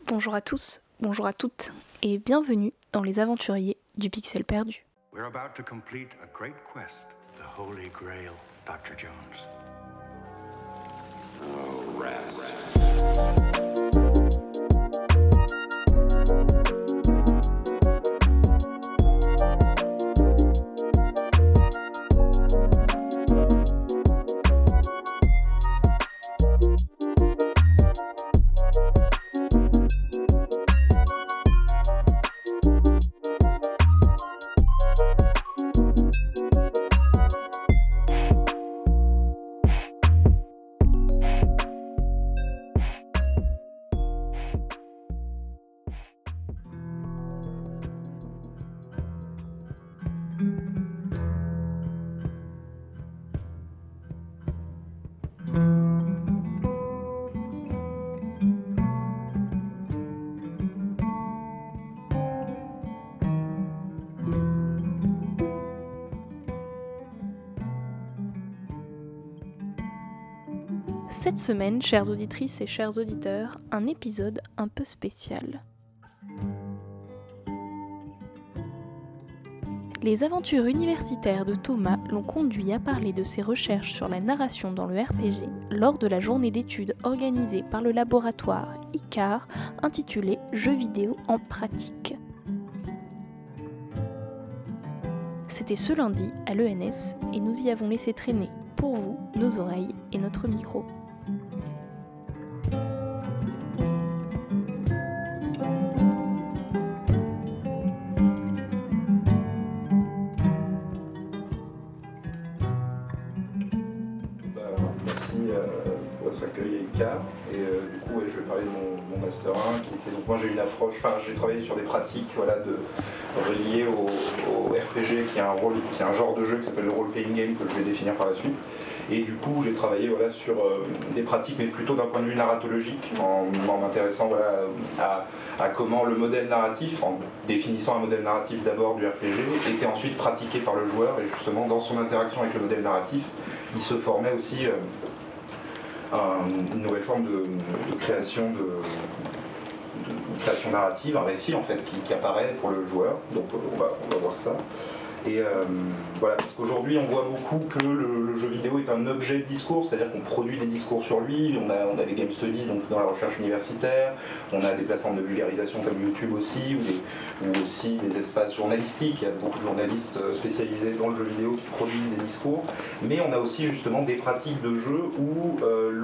Bonjour à tous, bonjour à toutes, et bienvenue dans les aventuriers du Pixel perdu. We're about to complete a great quest, the Holy Grail, Dr. Jones. Oh, rats. Cette semaine, chères auditrices et chers auditeurs, un épisode un peu spécial. Les aventures universitaires de Thomas l'ont conduit à parler de ses recherches sur la narration dans le RPG lors de la journée d'études organisée par le laboratoire ICAR intitulée « Jeux vidéo en pratique ». C'était ce lundi à l'ENS et nous y avons laissé traîner pour vous nos oreilles et notre micro. Merci pour votre accueil à ICAR. Et du coup, je vais parler de mon Master 1 qui était. Donc, moi, j'ai une approche. J'ai travaillé sur des pratiques reliées au RPG, qui est un genre de jeu qui s'appelle le role-playing game, que je vais définir par la suite. Et du coup, j'ai travaillé sur des pratiques, mais plutôt d'un point de vue narratologique, en m'intéressant à comment le modèle narratif, en définissant un modèle narratif d'abord du RPG, était ensuite pratiqué par le joueur, et justement, dans son interaction avec le modèle narratif, il se formait aussi une nouvelle forme de création création narrative, un récit en fait qui apparaît pour le joueur. Donc on va voir ça. Et voilà, parce qu'aujourd'hui on voit beaucoup que le jeu vidéo est un objet de discours, c'est-à-dire qu'on produit des discours sur lui. On a les game studies, donc dans la recherche universitaire, on a des plateformes de vulgarisation comme YouTube aussi, ou aussi des espaces journalistiques. Il y a beaucoup de journalistes spécialisés dans le jeu vidéo qui produisent des discours, mais on a aussi justement des pratiques de jeu où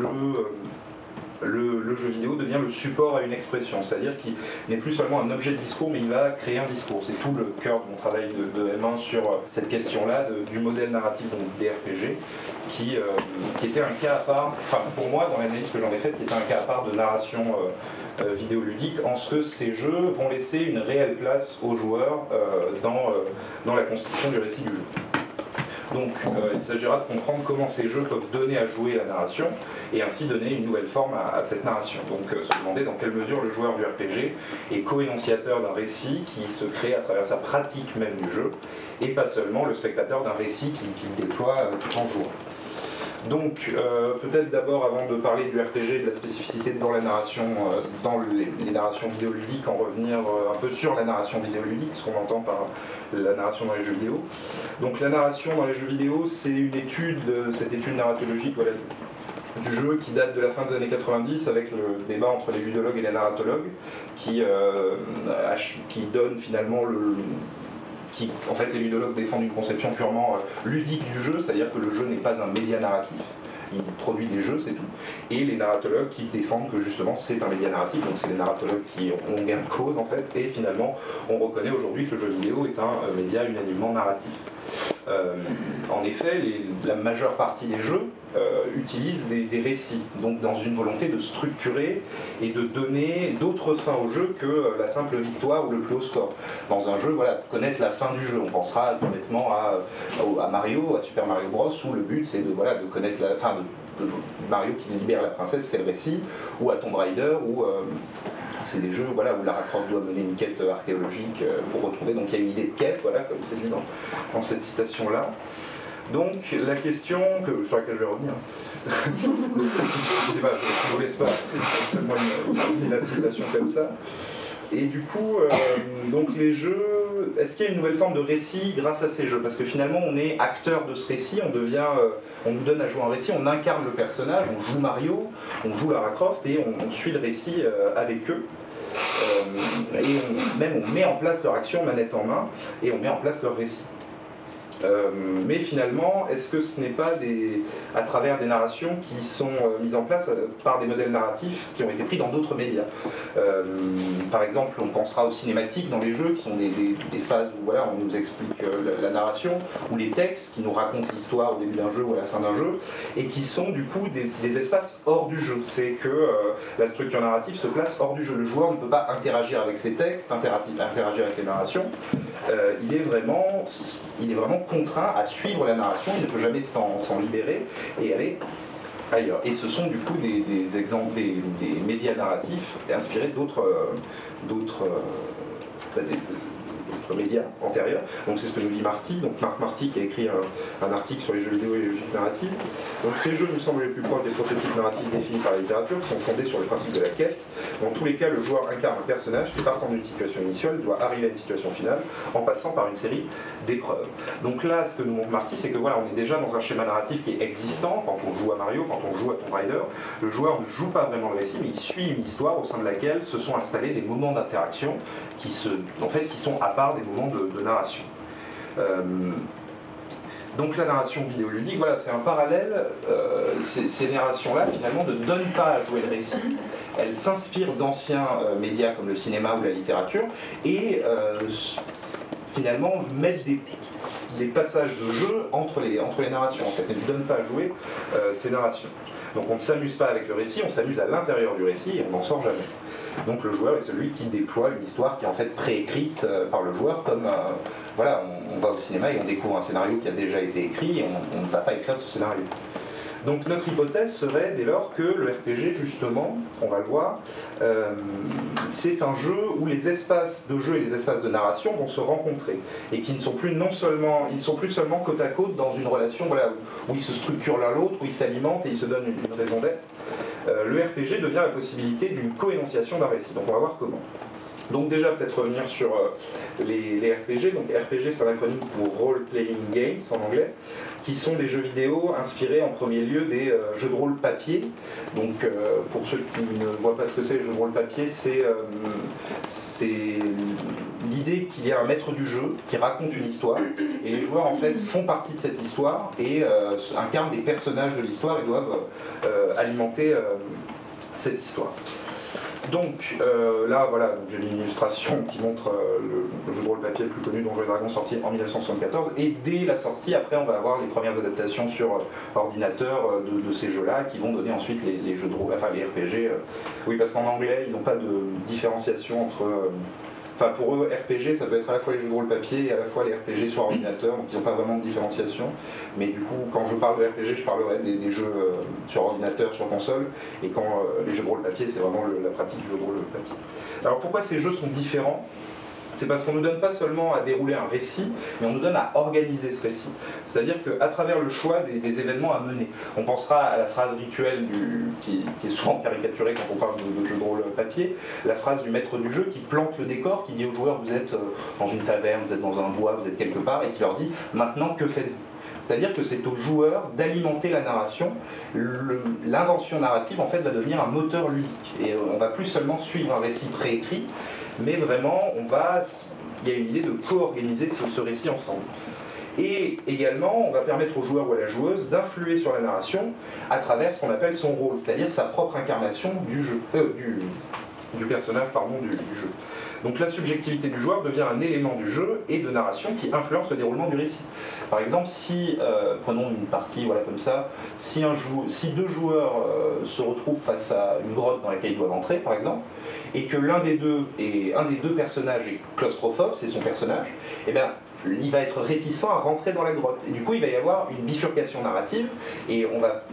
le jeu vidéo devient le support à une expression, c'est-à-dire qu'il n'est plus seulement un objet de discours, mais il va créer un discours. C'est tout le cœur de mon travail de M1 sur cette question-là du modèle narratif donc des RPG, qui était un cas à part, enfin pour moi dans l'analyse que j'en ai faite, qui était un cas à part de narration vidéoludique, en ce que ces jeux vont laisser une réelle place aux joueurs dans la construction du récit du jeu. Donc il s'agira de comprendre comment ces jeux peuvent donner à jouer la narration et ainsi donner une nouvelle forme à cette narration. Donc se demander dans quelle mesure le joueur du RPG est co-énonciateur d'un récit qui se crée à travers sa pratique même du jeu et pas seulement le spectateur d'un récit qu'il déploie tout en jouant. Donc peut-être d'abord avant de parler du RPG et de la spécificité dans la narration, dans les narrations vidéoludiques, en revenir un peu sur la narration vidéoludique, ce qu'on entend par la narration dans les jeux vidéo. Donc la narration dans les jeux vidéo, c'est une étude, cette étude narratologique du jeu qui date de la fin des années 90 avec le débat entre les ludologues et les narratologues qui donne finalement en fait, les ludologues défendent une conception purement ludique du jeu, c'est-à-dire que le jeu n'est pas un média narratif, il produit des jeux, c'est tout. Et les narratologues qui défendent que justement c'est un média narratif, donc c'est les narratologues qui ont gain de cause en fait, et finalement on reconnaît aujourd'hui que le jeu vidéo est un média unanimement narratif. En effet, la majeure partie des jeux utilisent des récits, donc dans une volonté de structurer et de donner d'autres fins au jeu que la simple victoire ou le plus haut score. Dans un jeu, connaître la fin du jeu, on pensera complètement à Mario, à Super Mario Bros, où le but c'est de connaître la fin de Mario qui libère la princesse, c'est le récit, ou à Tomb Raider, où c'est des jeux où Lara Croft doit mener une quête archéologique pour retrouver, donc il y a une idée de quête, comme c'est dit dans cette citation-là. Donc la question sur laquelle je vais revenir, je ne vous laisse pas seulement la citation comme ça. Et du coup, donc les jeux, est-ce qu'il y a une nouvelle forme de récit grâce à ces jeux? Parce que finalement, on est acteur de ce récit, on nous donne à jouer un récit, on incarne le personnage, on joue Mario, on joue Lara Croft et on suit le récit avec eux. Et on met en place leur action manette en main et on met en place leur récit. Mais finalement, est-ce que ce n'est pas à travers des narrations qui sont mises en place par des modèles narratifs qui ont été pris dans d'autres médias? Par exemple, on pensera aux cinématiques dans les jeux, qui sont des phases où voilà, on nous explique la narration, ou les textes qui nous racontent l'histoire au début d'un jeu ou à la fin d'un jeu, et qui sont du coup des espaces hors du jeu. C'est que la structure narrative se place hors du jeu. Le joueur ne peut pas interagir avec ces textes, interagir avec les narrations. Il est vraiment contraint à suivre la narration, il ne peut jamais s'en libérer et aller ailleurs. Et ce sont du coup des exemples, des médias narratifs inspirés d'autres médias antérieurs. Donc c'est ce que nous dit Marty, donc Marc Marty qui a écrit un article sur les jeux vidéo et les logiques narratives. Donc ces jeux nous semblent les plus proches des prototypes narratifs définis par la littérature, qui sont fondés sur le principe de la quête. Dans tous les cas, le joueur incarne un personnage qui, partant d'une situation initiale, doit arriver à une situation finale en passant par une série d'épreuves. Donc là, ce que nous montre Marty, c'est que voilà, on est déjà dans un schéma narratif qui est existant. Quand on joue à Mario, quand on joue à Tomb Raider, le joueur ne joue pas vraiment le récit, mais il suit une histoire au sein de laquelle se sont installés des moments d'interaction qui sont à part des moments de narration. Donc la narration vidéoludique, voilà, c'est un parallèle. Ces narrations-là, finalement, ne donnent pas à jouer le récit. Elles s'inspirent d'anciens médias comme le cinéma ou la littérature et finalement mettent des passages de jeu entre les narrations. En fait, elles ne donnent pas à jouer ces narrations. Donc on ne s'amuse pas avec le récit, on s'amuse à l'intérieur du récit et on n'en sort jamais. Donc le joueur est celui qui déploie une histoire qui est en fait préécrite par le joueur, comme voilà, on va au cinéma et on découvre un scénario qui a déjà été écrit et on ne va pas écrire ce scénario. Donc notre hypothèse serait dès lors que le RPG, justement, on va le voir, c'est un jeu où les espaces de jeu et les espaces de narration vont se rencontrer et qui ne sont plus seulement côte à côte dans une relation voilà, où ils se structurent l'un l'autre, où ils s'alimentent et ils se donnent une raison d'être. Le RPG devient la possibilité d'une coénonciation d'un récit. Donc on va voir comment. Donc déjà peut-être revenir sur les RPG. Donc RPG c'est un acronyme pour Role Playing Games en anglais, qui sont des jeux vidéo inspirés en premier lieu des jeux de rôle papier. Donc pour ceux qui ne voient pas ce que c'est les jeux de rôle papier, c'est l'idée qu'il y a un maître du jeu qui raconte une histoire et les joueurs en fait font partie de cette histoire et incarnent des personnages de l'histoire et doivent alimenter cette histoire. Donc là voilà, j'ai une illustration qui montre le jeu de rôle papier le plus connu, Donjons et Dragons, sorti en 1974, et dès la sortie, après on va avoir les premières adaptations sur ordinateur de ces jeux-là, qui vont donner ensuite les jeux de rôle, enfin les RPG. Oui, parce qu'en anglais, ils n'ont pas de différenciation entre... Enfin pour eux, RPG, ça peut être à la fois les jeux de rôle papier et à la fois les RPG sur ordinateur, donc ils n'ont pas vraiment de différenciation. Mais du coup, quand je parle de RPG, je parlerai des jeux sur ordinateur, sur console, et quand les jeux de rôle papier, c'est vraiment la pratique du jeu de rôle papier. Alors pourquoi ces jeux sont différents ? C'est parce qu'on ne nous donne pas seulement à dérouler un récit, mais on nous donne à organiser ce récit. C'est-à-dire qu'à travers le choix des événements à mener, on pensera à la phrase rituelle qui est souvent caricaturée quand on parle de jeu de rôle papier, la phrase du maître du jeu qui plante le décor, qui dit aux joueurs vous êtes dans une taverne, vous êtes dans un bois, vous êtes quelque part, et qui leur dit maintenant que faites-vous ? C'est-à-dire que c'est aux joueurs d'alimenter la narration. L'invention narrative en fait va devenir un moteur ludique. Et on va plus seulement suivre un récit préécrit, mais vraiment il y a une idée de co-organiser ce récit ensemble. Et également, on va permettre au joueur ou à la joueuse d'influer sur la narration à travers ce qu'on appelle son rôle, c'est-à-dire sa propre incarnation du personnage du jeu. Donc la subjectivité du joueur devient un élément du jeu et de narration qui influence le déroulement du récit. Par exemple, si, prenons une partie voilà, comme ça, si deux joueurs se retrouvent face à une grotte dans laquelle ils doivent entrer, par exemple, et que l'un des deux personnages est claustrophobe, c'est son personnage, eh bien, il va être réticent à rentrer dans la grotte. Et du coup, il va y avoir une bifurcation narrative et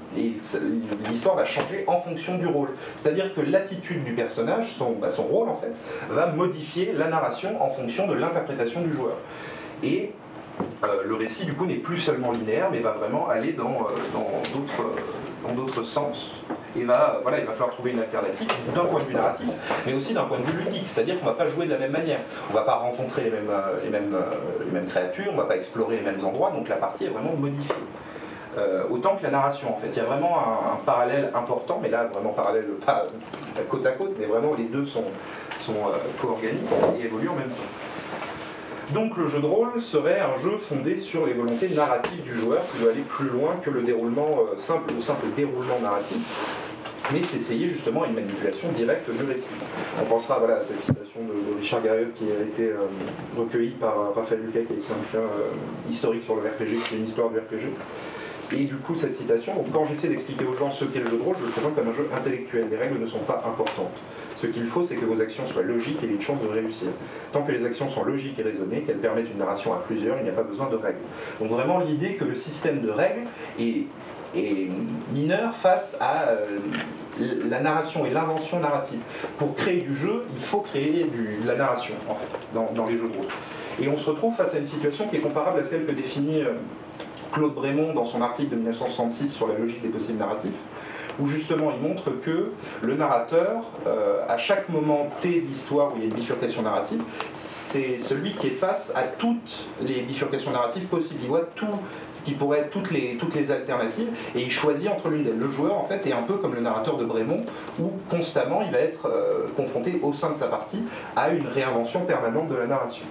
l'histoire va changer en fonction du rôle. C'est-à-dire que l'attitude du personnage, son rôle en fait, va modifier la narration en fonction de l'interprétation du joueur. Et le récit du coup n'est plus seulement linéaire, mais va vraiment aller dans d'autres sens. Et il va falloir trouver une alternative d'un point de vue narratif, mais aussi d'un point de vue ludique, c'est-à-dire qu'on ne va pas jouer de la même manière. On ne va pas rencontrer les mêmes créatures, on ne va pas explorer les mêmes endroits, donc la partie est vraiment modifiée. Autant que la narration en fait. Il y a vraiment un parallèle important, mais là vraiment parallèle pas côte à côte, mais vraiment les deux sont co-organiques et évoluent en même temps. Donc le jeu de rôle serait un jeu fondé sur les volontés narratives du joueur qui doit aller plus loin que le déroulement simple déroulement narratif, mais s'essayer justement à une manipulation directe du récit. On pensera à cette citation de Richard Garriott qui a été recueillie par Raphaël Lucas, qui a écrit un bouquin historique sur le RPG, qui est une histoire du RPG. Et du coup, cette citation, donc, quand j'essaie d'expliquer aux gens ce qu'est le jeu de rôle, je le présente comme un jeu intellectuel. Les règles ne sont pas importantes. Ce qu'il faut, c'est que vos actions soient logiques et aient une chance de réussir. Tant que les actions sont logiques et raisonnées, qu'elles permettent une narration à plusieurs, il n'y a pas besoin de règles. Donc vraiment l'idée que le système de règles est mineur face à la narration et l'invention narrative. Pour créer du jeu, il faut créer de la narration, en fait, dans les jeux de rôle. Et on se retrouve face à une situation qui est comparable à celle que définit Claude Brémond dans son article de 1966 sur la logique des possibles narratifs, où justement il montre que le narrateur, à chaque moment T de l'histoire où il y a une bifurcation narrative, c'est celui qui est face à toutes les bifurcations narratives possibles. Il voit tout ce qui pourrait être toutes les alternatives et il choisit entre l'une d'elles. Le joueur en fait est un peu comme le narrateur de Brémond, où constamment il va être confronté au sein de sa partie à une réinvention permanente de la narration.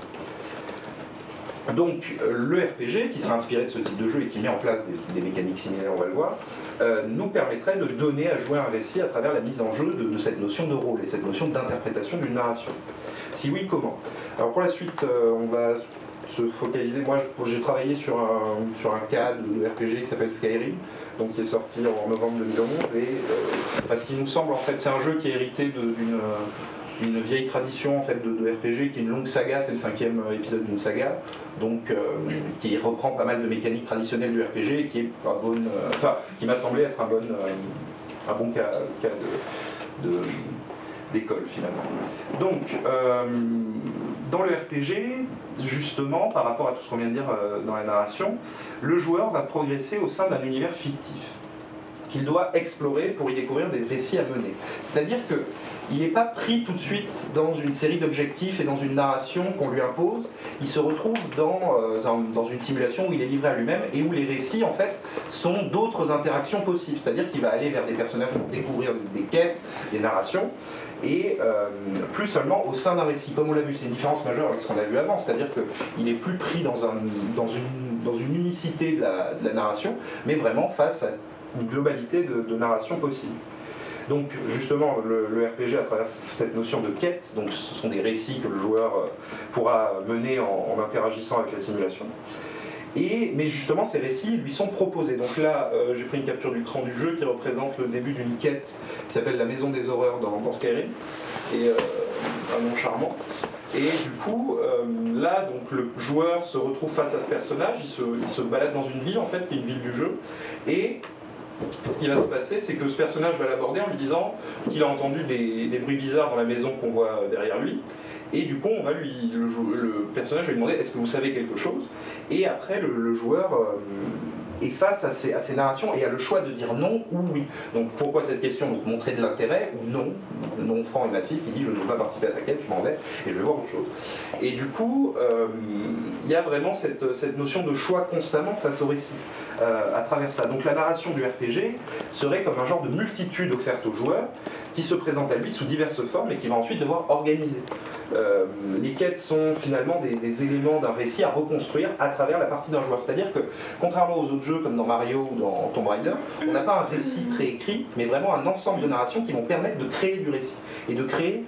Donc le RPG, qui sera inspiré de ce type de jeu et qui met en place des mécaniques similaires, on va le voir, nous permettrait de donner à jouer un récit à travers la mise en jeu de cette notion de rôle et cette notion d'interprétation d'une narration. Si oui, comment? Alors pour la suite, on va se focaliser, moi j'ai travaillé sur un cas de RPG qui s'appelle Skyrim, donc qui est sorti en novembre 2011, et parce qu'il nous semble, en fait, c'est un jeu qui est hérité d'une vieille tradition en fait, de RPG qui est une longue saga, c'est le 5e épisode d'une saga, donc qui reprend pas mal de mécaniques traditionnelles du RPG et qui est qui m'a semblé être un bon cas d'école finalement. Donc dans le RPG, justement, par rapport à tout ce qu'on vient de dire dans la narration, le joueur va progresser au sein d'un univers fictif qu'il doit explorer pour y découvrir des récits à mener. C'est-à-dire qu'il n'est pas pris tout de suite dans une série d'objectifs et dans une narration qu'on lui impose, il se retrouve dans une simulation où il est livré à lui-même et où les récits, en fait, sont d'autres interactions possibles. C'est-à-dire qu'il va aller vers des personnages pour découvrir des quêtes, des narrations, et plus seulement au sein d'un récit. Comme on l'a vu, c'est une différence majeure avec ce qu'on a vu avant, c'est-à-dire qu'il est plus pris dans une unicité de la narration, mais vraiment face à une globalité de narration possible. Donc justement, le RPG, à travers cette notion de quête, donc ce sont des récits que le joueur pourra mener en interagissant avec la simulation. Mais justement, ces récits lui sont proposés. Donc là, j'ai pris une capture d'écran du jeu qui représente le début d'une quête qui s'appelle la Maison des Horreurs dans Skyrim, et un nom charmant. Et du coup, là, donc, le joueur se retrouve face à ce personnage, il se balade dans une ville, en fait, qui est une ville du jeu, et ce qui va se passer, c'est que ce personnage va l'aborder en lui disant qu'il a entendu des bruits bizarres dans la maison qu'on voit derrière lui. Et du coup, le personnage va lui demander est-ce que vous savez quelque chose? Et après, le joueur est face à ces narrations et a le choix de dire non ou oui. Donc pourquoi cette question? Donc montrer de l'intérêt ou non franc et massif qui dit je ne veux pas participer à ta quête, je m'en vais et je vais voir autre chose. Et du coup, il y a vraiment cette notion de choix constamment face au récit à travers ça. Donc la narration du RPG serait comme un genre de multitude offerte au joueur qui se présente à lui sous diverses formes et qui va ensuite devoir organiser. Les quêtes sont finalement des éléments d'un récit à reconstruire à travers la partie d'un joueur. C'est-à-dire que, contrairement aux autres jeux comme dans Mario ou dans Tomb Raider, on n'a pas un récit préécrit, mais vraiment un ensemble de narrations qui vont permettre de créer du récit. Et de créer,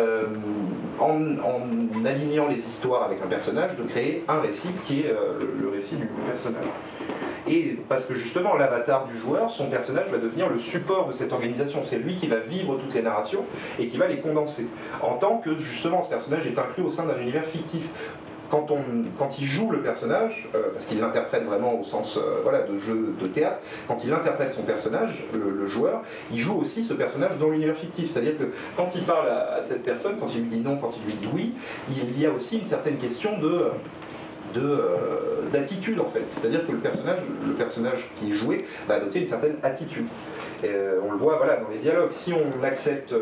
en alignant les histoires avec un personnage, de créer un récit qui est le récit du personnage. Et parce que justement, l'avatar du joueur, son personnage va devenir le support de cette organisation. C'est lui qui va vivre toutes les narrations et qui va les condenser. En tant que, justement, ce personnage est inclus au sein d'un univers fictif. Quand il joue le personnage, parce qu'il l'interprète vraiment au sens de jeu de théâtre, quand il interprète son personnage, le joueur, il joue aussi ce personnage dans l'univers fictif. C'est-à-dire que quand il parle à cette personne, quand il lui dit non, quand il lui dit oui, il y a aussi une certaine question de d'attitude en fait. C'est-à-dire que le personnage qui est joué va adopter une certaine attitude. On le voit voilà, dans les dialogues. Si on accepte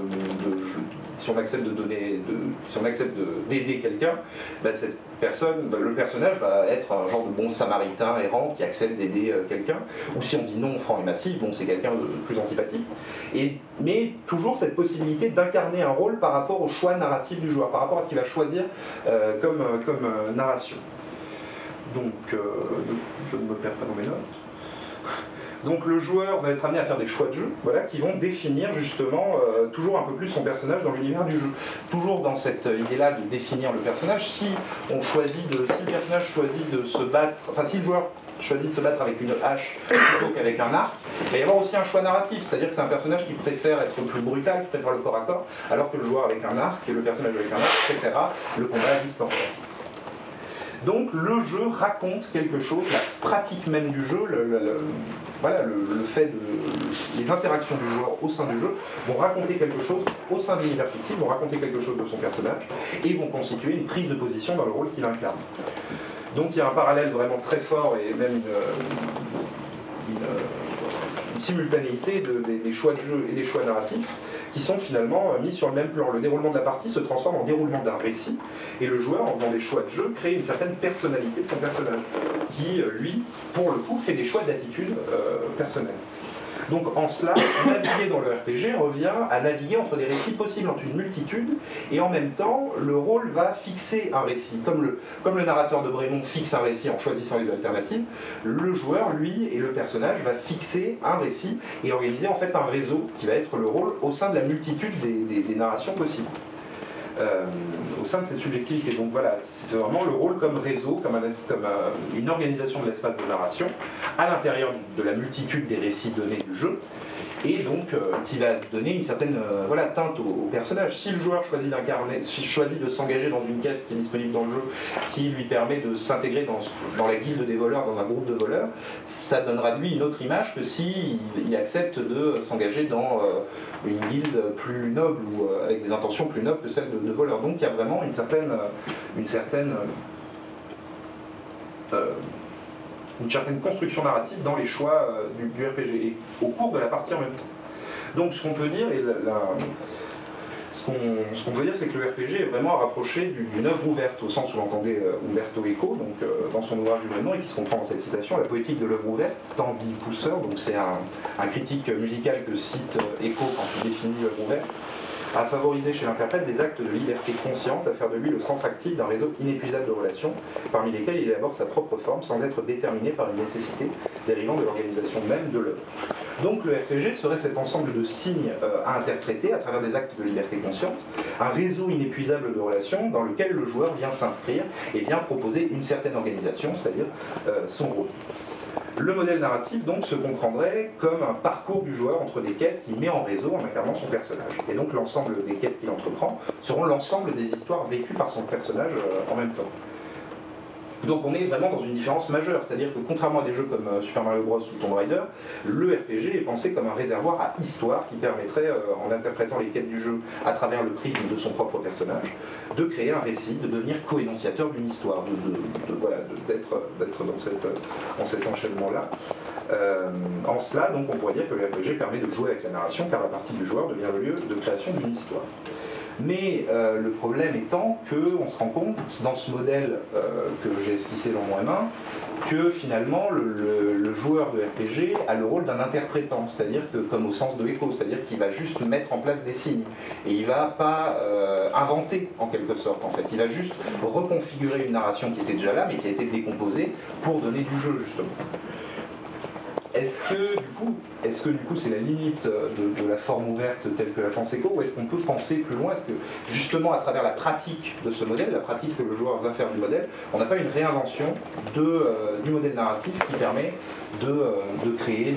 d'aider quelqu'un, cette personne, le personnage va être un genre de bon samaritain errant qui accepte d'aider quelqu'un. Ou si on dit non franc et massif, c'est quelqu'un de plus antipathique. Mais toujours cette possibilité d'incarner un rôle par rapport au choix narratif du joueur, par rapport à ce qu'il va choisir comme narration. Donc, je ne me perds pas dans mes notes. Donc le joueur va être amené à faire des choix de jeu, qui vont définir justement toujours un peu plus son personnage dans l'univers du jeu. Toujours dans cette idée-là de définir le personnage, si le personnage choisit de se battre, si le joueur choisit de se battre avec une hache plutôt qu'avec un arc, il va y avoir aussi un choix narratif, c'est-à-dire que c'est un personnage qui préfère être plus brutal, qui préfère le corps à corps, alors que le joueur avec un arc et le personnage avec un arc préférera le combat à distance. Donc le jeu raconte quelque chose, la pratique même du jeu, le fait les interactions du joueur au sein du jeu vont raconter quelque chose au sein de l'univers fictif, vont raconter quelque chose de son personnage et vont constituer une prise de position dans le rôle qu'il incarne. Donc il y a un parallèle vraiment très fort et même une simultanéité des choix de jeu et des choix narratifs qui sont finalement mis sur le même plan. Le déroulement de la partie se transforme en déroulement d'un récit, et le joueur, en faisant des choix de jeu, crée une certaine personnalité de son personnage, qui, lui, pour le coup, fait des choix d'attitude personnelle. Donc en cela, naviguer dans le RPG revient à naviguer entre des récits possibles, entre une multitude, et en même temps, le rôle va fixer un récit. Comme le narrateur de Brémond fixe un récit en choisissant les alternatives, le joueur, lui, et le personnage, va fixer un récit et organiser en fait un réseau qui va être le rôle au sein de la multitude des narrations possibles. Au sein de cette subjectivité. Donc voilà, c'est vraiment le rôle comme réseau, comme une organisation de l'espace de narration à l'intérieur de la multitude des récits donnés du jeu, et donc qui va donner une certaine teinte au personnage. Si le joueur choisit de s'engager dans une quête qui est disponible dans le jeu, qui lui permet de s'intégrer dans la guilde des voleurs, dans un groupe de voleurs, ça donnera de lui une autre image que s'il accepte de s'engager dans une guilde plus noble ou avec des intentions plus nobles que celles de voleurs. Donc il y a vraiment une certaine construction narrative dans les choix du RPG et au cours de la partie en même temps. Donc ce qu'on peut dire, c'est que le RPG est vraiment rapproché d'une œuvre ouverte, au sens où l'entendait Umberto Eco, dans son ouvrage du même nom, et qui se comprend dans cette citation, la poétique de l'œuvre ouverte, tant dit Pousser, donc c'est un critique musical que cite Eco quand il définit l'œuvre ouverte, à favoriser chez l'interprète des actes de liberté consciente, à faire de lui le centre actif d'un réseau inépuisable de relations, parmi lesquelles il élabore sa propre forme sans être déterminé par une nécessité dérivant de l'organisation même de l'œuvre. Donc le RPG serait cet ensemble de signes à interpréter à travers des actes de liberté consciente, un réseau inépuisable de relations dans lequel le joueur vient s'inscrire et vient proposer une certaine organisation, c'est-à-dire son rôle. Le modèle narratif donc se comprendrait comme un parcours du joueur entre des quêtes qu'il met en réseau en incarnant son personnage. Et donc l'ensemble des quêtes qu'il entreprend seront l'ensemble des histoires vécues par son personnage en même temps. Donc on est vraiment dans une différence majeure, c'est-à-dire que contrairement à des jeux comme Super Mario Bros ou Tomb Raider, le RPG est pensé comme un réservoir à histoire qui permettrait, en interprétant les quêtes du jeu à travers le prisme de son propre personnage, de créer un récit, de devenir co-énonciateur d'une histoire, d'être dans cet enchaînement-là. En cela, donc, on pourrait dire que le RPG permet de jouer avec la narration, car la partie du joueur devient le lieu de création d'une histoire. Mais le problème étant qu'on se rend compte, dans ce modèle que j'ai esquissé dans mon M1, que finalement le joueur de RPG a le rôle d'un interprétant, c'est-à-dire que, comme au sens de Eco, c'est-à-dire qu'il va juste mettre en place des signes, et il ne va pas inventer en quelque sorte, en fait. Il va juste reconfigurer une narration qui était déjà là, mais qui a été décomposée pour donner du jeu, justement. Est-ce que du coup c'est la limite de la forme ouverte telle que la pense Eco, ou est-ce qu'on peut penser plus loin? Est-ce que justement à travers la pratique de ce modèle, la pratique que le joueur va faire du modèle, on n'a pas une réinvention du modèle narratif qui permet de créer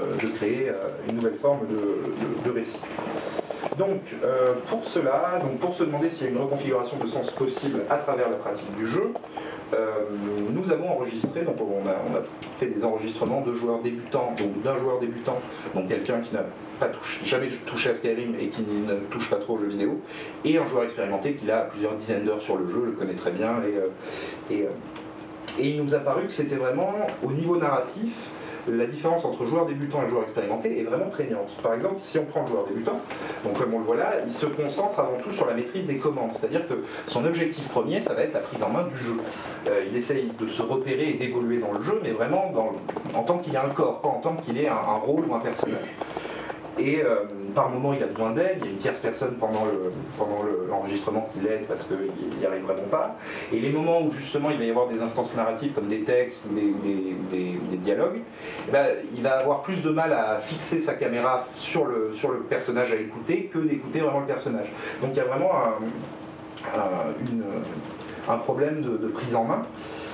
une nouvelle forme de récit? Donc pour se demander s'il y a une reconfiguration de sens possible à travers la pratique du jeu, nous avons enregistré, donc on a fait des enregistrements de joueurs débutants, donc d'un joueur débutant, donc quelqu'un qui n'a jamais touché à Skyrim et qui ne touche pas trop aux jeux vidéo, et un joueur expérimenté qui a plusieurs dizaines d'heures sur le jeu, le connaît très bien et Et il nous a paru que c'était vraiment, au niveau narratif, la différence entre joueur débutant et joueur expérimenté est vraiment prégnante. Par exemple, si on prend le joueur débutant, donc comme on le voit là, il se concentre avant tout sur la maîtrise des commandes, c'est-à-dire que son objectif premier, ça va être la prise en main du jeu. Il essaye de se repérer et d'évoluer dans le jeu, mais vraiment en tant qu'il ait un corps, pas en tant qu'il ait un rôle ou un personnage. Et par moment, il a besoin d'aide, il y a une tierce personne pendant l'enregistrement qui l'aide parce qu'il n'y arrive vraiment pas. Et les moments où justement il va y avoir des instances narratives comme des textes ou des dialogues, eh ben, il va avoir plus de mal à fixer sa caméra sur le personnage à écouter que d'écouter vraiment le personnage. Donc il y a vraiment un problème de prise en main.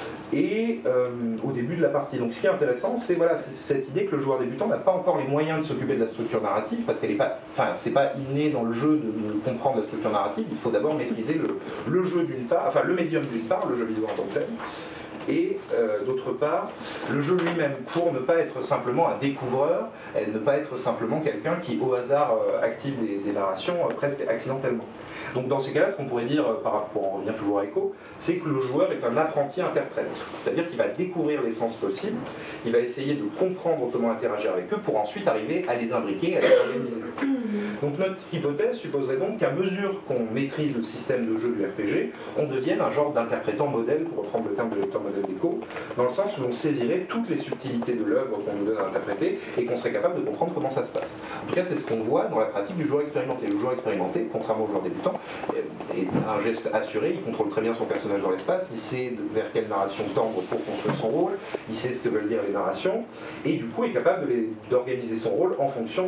Et au début de la partie. Donc ce qui est intéressant, c'est cette idée que le joueur débutant n'a pas encore les moyens de s'occuper de la structure narrative, parce qu'elle est pas, c'est pas inné dans le jeu de comprendre la structure narrative. Il faut d'abord maîtriser le jeu d'une part, enfin le médium d'une part, le jeu vidéo en tant que tel, et d'autre part le jeu lui-même, pour ne pas être simplement un découvreur, et ne pas être simplement quelqu'un qui au hasard active des narrations presque accidentellement. Donc dans ces cas-là, ce qu'on pourrait dire, pour en revenir toujours à Echo, c'est que le joueur est un apprenti interprète. C'est-à-dire qu'il va découvrir les sens possibles, il va essayer de comprendre comment interagir avec eux pour ensuite arriver à les imbriquer, à les organiser. Donc notre hypothèse supposerait donc qu'à mesure qu'on maîtrise le système de jeu du RPG, on devienne un genre d'interprétant modèle, pour reprendre le terme de lecteur modèle d'Echo, dans le sens où on saisirait toutes les subtilités de l'œuvre qu'on nous donne à interpréter et qu'on serait capable de comprendre comment ça se passe. En tout cas, c'est ce qu'on voit dans la pratique du joueur expérimenté. Le joueur expérimenté, contrairement au joueur débutant, est un geste assuré, il contrôle très bien son personnage dans l'espace, il sait vers quelle narration tendre pour construire son rôle, il sait ce que veulent dire les narrations, et du coup est capable d'organiser son rôle en fonction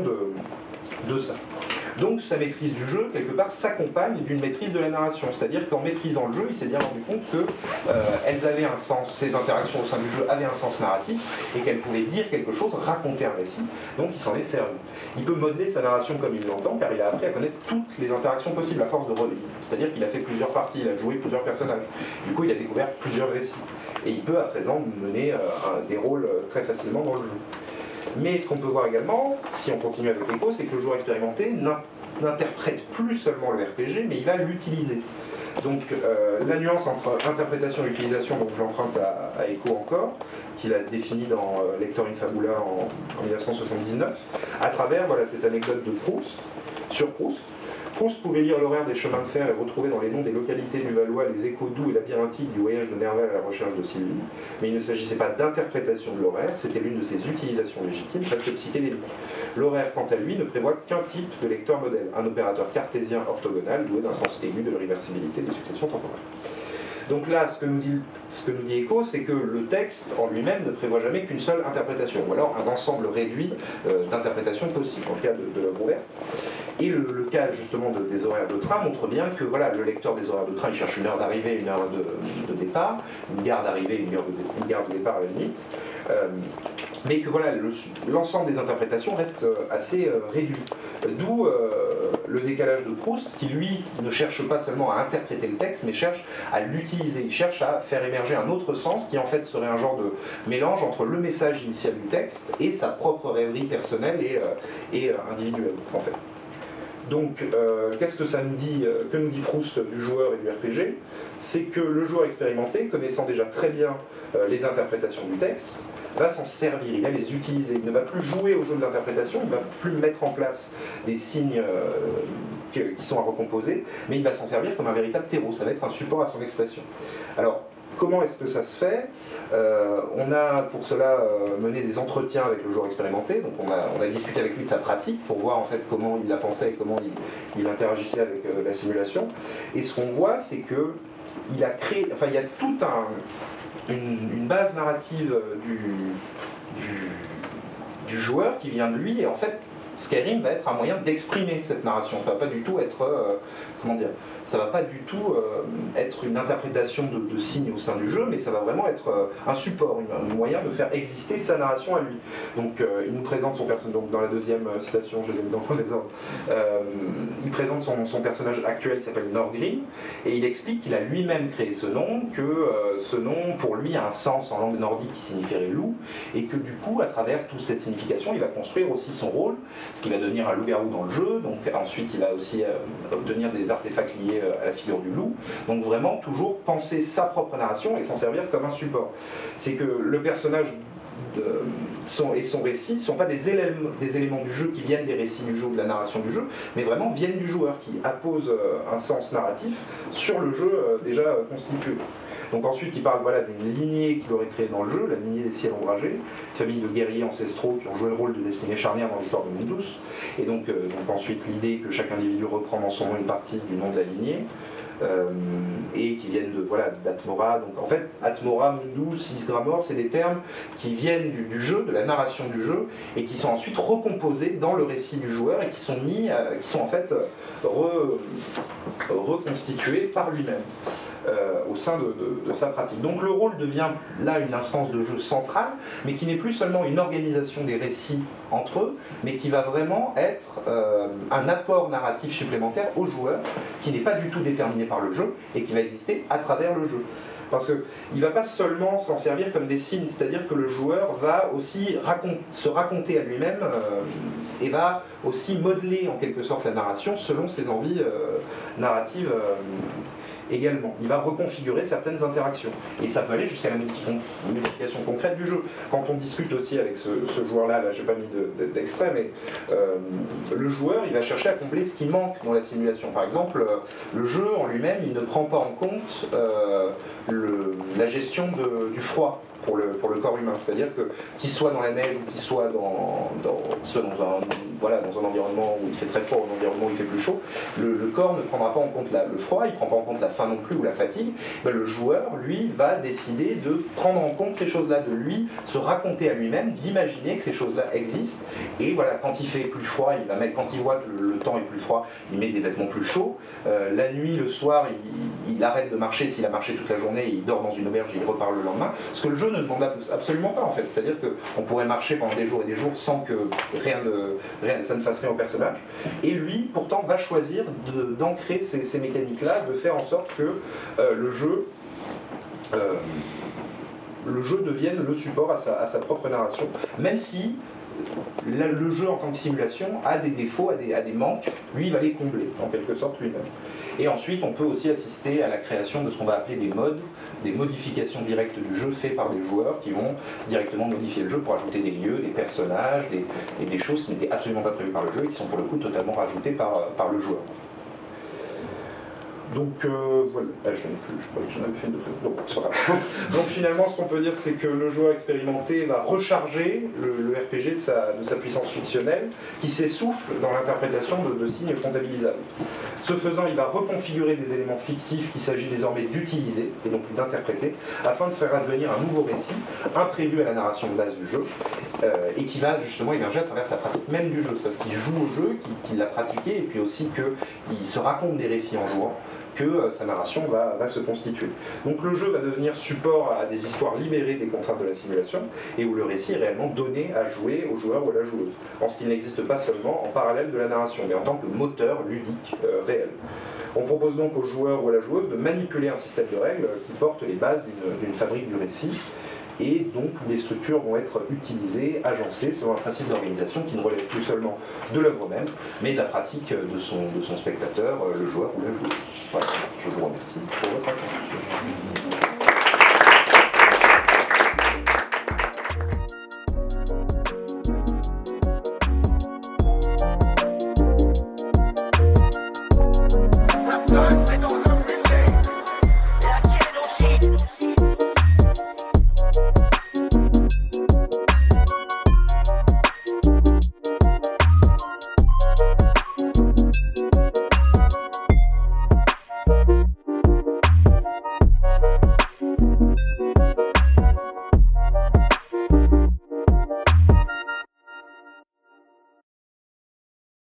de ça. Donc sa maîtrise du jeu, quelque part, s'accompagne d'une maîtrise de la narration. C'est-à-dire qu'en maîtrisant le jeu, il s'est bien rendu compte qu'elles avaient un sens, ces interactions au sein du jeu avaient un sens narratif, et qu'elles pouvaient dire quelque chose, raconter un récit, donc il s'en est servi. Il peut modeler sa narration comme il l'entend, car il a appris à connaître toutes les interactions possibles à force de relire. C'est-à-dire qu'il a fait plusieurs parties, il a joué plusieurs personnages. Du coup, il a découvert plusieurs récits. Et il peut à présent mener des rôles très facilement dans le jeu. Mais ce qu'on peut voir également, si on continue avec Echo, c'est que le joueur expérimenté n'interprète plus seulement le RPG, mais il va l'utiliser. Donc la nuance entre interprétation et utilisation, donc je l'emprunte à Echo encore, qu'il a défini dans Lector in Fabula en 1979, à travers cette anecdote de Proust, sur Proust. Proust pouvait lire l'horaire des chemins de fer et retrouver dans les noms des localités du Valois les échos doux et labyrinthiques du voyage de Nerval à la recherche de Sylvie. Mais il ne s'agissait pas d'interprétation de l'horaire, c'était l'une de ses utilisations légitimes, presque psychédéliques. L'horaire, quant à lui, ne prévoit qu'un type de lecteur modèle, un opérateur cartésien orthogonal doué d'un sens aigu de l'irréversibilité des successions temporelles. Donc là, ce que nous dit Echo, c'est que le texte en lui-même ne prévoit jamais qu'une seule interprétation, ou alors un ensemble réduit d'interprétations possibles, en le cas de l'œuvre ouverte. Et le cas justement des horaires de train montre bien que le lecteur des horaires de train, il cherche une heure d'arrivée, une heure de départ, une gare d'arrivée, une gare de départ à la limite, mais que l'ensemble des interprétations reste assez réduit. D'où le décalage de Proust, qui lui ne cherche pas seulement à interpréter le texte, mais cherche à l'utiliser, il cherche à faire émerger un autre sens qui en fait serait un genre de mélange entre le message initial du texte et sa propre rêverie personnelle et individuelle en fait. Donc, qu'est-ce que ça nous dit, que nous dit Proust du joueur et du RPG? C'est que le joueur expérimenté, connaissant déjà très bien les interprétations du texte, va s'en servir, il va les utiliser. Il ne va plus jouer au jeu de l'interprétation, il ne va plus mettre en place des signes qui sont à recomposer, mais il va s'en servir comme un véritable terreau, ça va être un support à son expression. Alors, comment est-ce que ça se fait? On a pour cela mené des entretiens avec le joueur expérimenté, donc on a discuté avec lui de sa pratique pour voir en fait comment il la pensait et comment il interagissait avec la simulation. Et ce qu'on voit, c'est que il a créé, enfin il y a toute une base narrative du joueur qui vient de lui, et en fait Skyrim va être un moyen d'exprimer cette narration. Ça va pas du tout être ça va pas du tout être une interprétation de signes au sein du jeu, mais ça va vraiment être un support, un moyen de faire exister sa narration à lui. Donc il nous présente son personnage, donc dans la deuxième citation, je les ai mis dans les ordres, il présente son personnage actuel qui s'appelle Norgrim, et il explique qu'il a lui-même créé ce nom, que ce nom pour lui a un sens en langue nordique qui signifierait loup, et que du coup à travers toute cette signification il va construire aussi son rôle, ce qui va devenir un loup-garou dans le jeu. Donc ensuite il va aussi obtenir des artefacts liés à la figure du loup. Donc vraiment toujours penser sa propre narration et s'en servir comme un support. C'est que le personnage et son récit ne sont pas des éléments du jeu qui viennent des récits du jeu ou de la narration du jeu, mais vraiment viennent du joueur qui appose un sens narratif sur le jeu déjà constitué. Donc ensuite il parle d'une lignée qu'il aurait créée dans le jeu, la lignée des ciels ombragés, une famille de guerriers ancestraux qui ont joué le rôle de destinée charnière dans l'histoire de Mundus. Et donc ensuite l'idée que chaque individu reprend dans son nom une partie du nom de la lignée. Et qui viennent d'Atmora. Donc en fait, Atmora, Mundus, Ysgramor, c'est des termes qui viennent du jeu, de la narration du jeu, et qui sont ensuite recomposés dans le récit du joueur et qui sont en fait reconstitués par lui-même. Au sein de sa pratique. Donc le rôle devient là une instance de jeu centrale, mais qui n'est plus seulement une organisation des récits entre eux, mais qui va vraiment être un apport narratif supplémentaire au joueur, qui n'est pas du tout déterminé par le jeu, et qui va exister à travers le jeu. Parce qu'il ne va pas seulement s'en servir comme des signes, c'est-à-dire que le joueur va aussi se raconter à lui-même et va aussi modeler en quelque sorte la narration selon ses envies narratives également. Il va reconfigurer certaines interactions. Et ça peut aller jusqu'à la modification concrète du jeu. Quand on discute aussi avec ce joueur-là, là j'ai pas mis d'extrait, mais le joueur, il va chercher à combler ce qui manque dans la simulation. Par exemple, le jeu en lui-même, il ne prend pas en compte la gestion du froid pour le corps humain. C'est-à-dire que qu'il soit dans la neige ou qu'il soit dans un environnement où il fait très froid ou un environnement où il fait plus chaud, le corps ne prendra pas en compte le froid, il ne prend pas en compte la faim non plus ou la fatigue. Le joueur, lui, va décider de prendre en compte ces choses-là, de lui se raconter à lui-même, d'imaginer que ces choses-là existent. Et voilà, quand il fait plus froid, quand il voit que le temps est plus froid, il met des vêtements plus chauds. La nuit, le soir, il arrête de marcher s'il a marché toute la journée, il dort dans une auberge et il repart le lendemain. Ce que le jeu ne demande absolument pas en fait. C'est-à-dire qu'on pourrait marcher pendant des jours et des jours sans que ça ne fasse rien au personnage. Et lui, pourtant, va choisir d'ancrer ces mécaniques-là, de faire en sorte que le jeu devienne le support à sa propre narration, même si le jeu en tant que simulation a des défauts, a des manques, lui il va les combler en quelque sorte lui-même. Et ensuite on peut aussi assister à la création de ce qu'on va appeler des modes, des modifications directes du jeu faites par des joueurs qui vont directement modifier le jeu pour ajouter des lieux, des personnages, et des choses qui n'étaient absolument pas prévues par le jeu et qui sont pour le coup totalement rajoutées par le joueur. Donc voilà, je n'ai plus, je crois que j'en avais fait une autre. Donc c'est pas grave. Donc finalement ce qu'on peut dire c'est que le joueur expérimenté va recharger le RPG de sa puissance fictionnelle qui s'essouffle dans l'interprétation de signes comptabilisables. Ce faisant, il va reconfigurer des éléments fictifs qu'il s'agit désormais d'utiliser et donc d'interpréter afin de faire advenir un nouveau récit imprévu à la narration de base du jeu et qui va justement émerger à travers sa pratique même du jeu. C'est parce qu'il joue au jeu, qu'il l'a pratiqué et puis aussi qu'il se raconte des récits en jouant que sa narration va se constituer. Donc le jeu va devenir support à des histoires libérées des contraintes de la simulation et où le récit est réellement donné à jouer au joueur ou à la joueuse, en ce qu'il n'existe pas seulement en parallèle de la narration, mais en tant que moteur ludique réel. On propose donc au joueur ou à la joueuse de manipuler un système de règles qui porte les bases d'une fabrique du récit, et donc les structures vont être utilisées, agencées selon un principe d'organisation qui ne relève plus seulement de l'œuvre même, mais de la pratique de son spectateur, le joueur ou la joueuse. Voilà.